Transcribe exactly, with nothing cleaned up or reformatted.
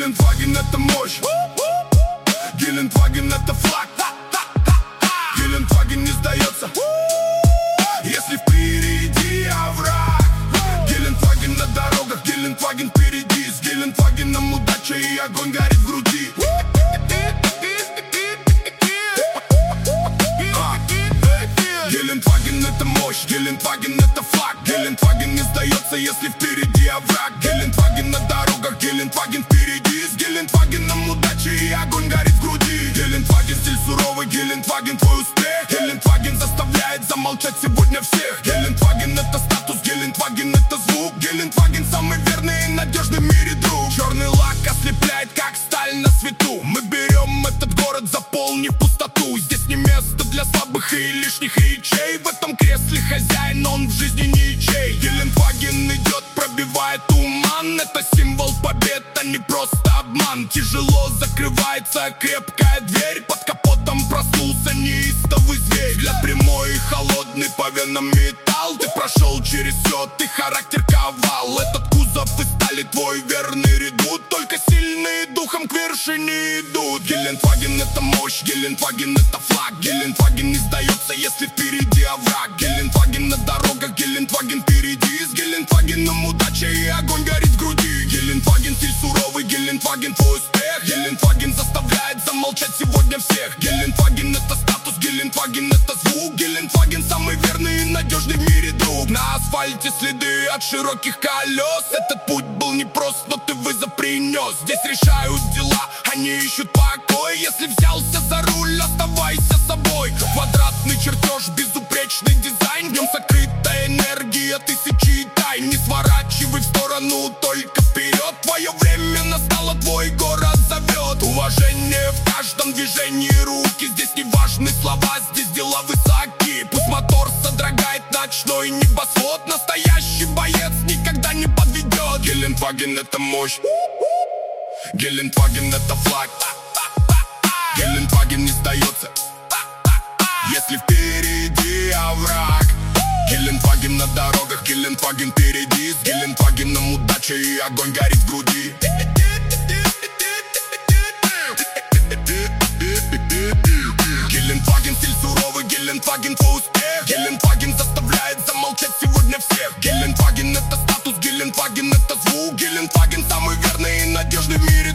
Гелендваген — это мощь, Гелендваген — это флаг. Гелендваген не сдается, если впереди овраг. Гелендваген на дорогах, Гелендваген впереди. С Гелендвагеном удача и огонь горит в груди. Гелендваген — это мощь, Гелендваген — это флаг. Гелендваген не сдается, если впереди овраг. Гелендваген на дорогах, Гелендваген впереди. С Гелендвагеном удача и огонь горит в груди. Гелендваген стиль суровый, Гелендваген твой успех. Гелендваген заставляет замолчать сегодня всех. Гелендваген — это статус, Гелендваген — это звук. Гелендваген самый верный и надежный в мире друг. Черный лак ослепляет, как сталь на свету. Мы берем этот город, заполнив пустоту. Здесь не место для слабых и лишних речей. В этом кресле хозяин, он в жизни ничей. Гелендваген идет, пробивает туман. Это символ побед, а не просто обман. Тяжело закрывается крепкая дверь. Под капотом проснулся неистовый зверь. Взгляд прямой и холодный, по венам металл. Ты прошел через все, ты характер ковал. Этот кузов и стали твой верный редут. Только сильные духом к вершине идут. Гелендваген — это мощь, Гелендваген — это флаг. Гелендваген не сдается, если впереди овраг. Гелендваген на дорогах, Гелендваген впереди. С Гелендвагеном удача и огонь горит в груди. Гелендваген стиль суровый, Гелендваген твой успех. Гелендваген заставляет замолчать сегодня всех. Гелендваген — это статус, Гелендваген — это звук. Гелендваген самый верный и надежный в мире друг. На асфальте следы от широких колес. Этот путь был непрост, но ты вызов принес. Здесь решают дела, они ищут покой. Если взялся за руль, оставайся собой. Квадратный чертеж, безупречный дизайн. В нем сокрыта энергия тысячи тайн. Не сворачивай в сторону, только вперед. Твое время настало, твой город зовет. Уважение в каждом движении руки. Здесь не важны слова, здесь дела высоки. Пусть мотор содрогает ночной небосвод. Настоящий боец никогда не подведет. Гелендваген — это мощь, Гелендваген — это флаг. Гелендваген не сдается, если впереди овраг. Гелендваген на дорогах, Гелендваген впереди. С Гелендвагеном удача и огонь горит в груди. Гелендваген стиль суровый, Гелендваген твой успех. Гелендваген заставляет замолчать сегодня всех. Гелендваген — это статус, Гелендваген — это звук. Гелендваген самый верный и надежный в мире